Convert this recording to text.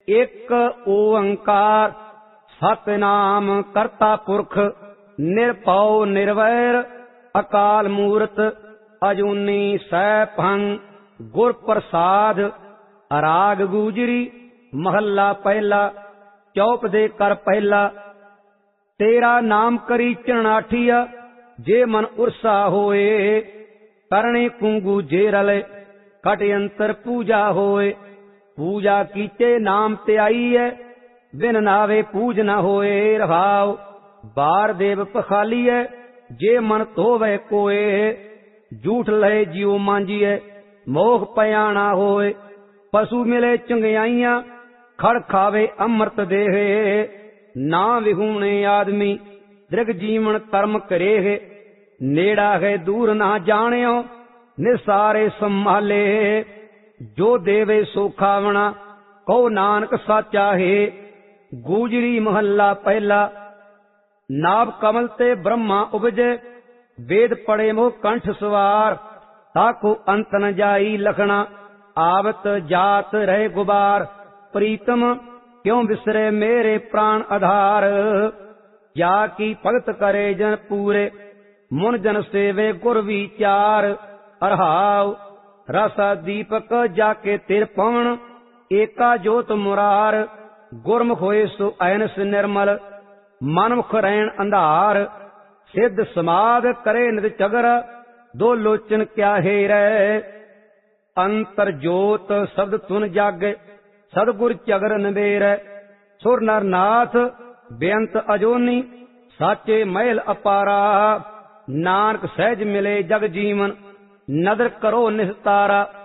एक ओंकार सतनाम करता पुरख निरभौ निर्वैर अकाल मूरत अजूनी सैभंग गुर प्रसाद। राग गुजरी महला पहला चौप दे कर पहला। तेरा नाम करी चरणाठिया जे मन उर्सा होए करणे कुंगू जे रले कट अंतर पूजा होए। पूजा कीचे नाम ते आई है बिन नावे पूज न होए रहाव। बार देव पखाली है जे मन धोवे कोए झूठ लहे जियो मांजिए मोह पयाना होए। पशु मिले चंगियाइयां खड़ खावे अमृत देहे ना विहूणे आदमी दृग जीवन कर्म करे। नेड़ा है दूर ना जानियो निसारे संभाले जो देवे सो खावना कहो नानक साचा है। गुजरी महला पहला। नाभ कमल ते ब्रह्मा उपजे वेद पढ़े मोह कंठ सवार। ताको अंत न जाई लखना आवत जात रहे गुबार। प्रीतम क्यों बिसरे मेरे प्राण आधार या की भगत करे जन पूरे मुन जन सेवे गुर विचार। अरहाव रसा दीपक जाके तिर पवन एका जोत मुरार। गुरमुख होए सो ऐनस निर्मल मनमुख रैन अंधार। सिद्ध समाध करे नित चगर दो लोचन क्या हेरै। अंतर जोत शब्द तुन जागे सदगुर चगर नबेर। सुर नर नाथ बेअंत अजोनी साचे महल अपारा। नानक सहज मिले जग जीवन नदर करो निस्तारा।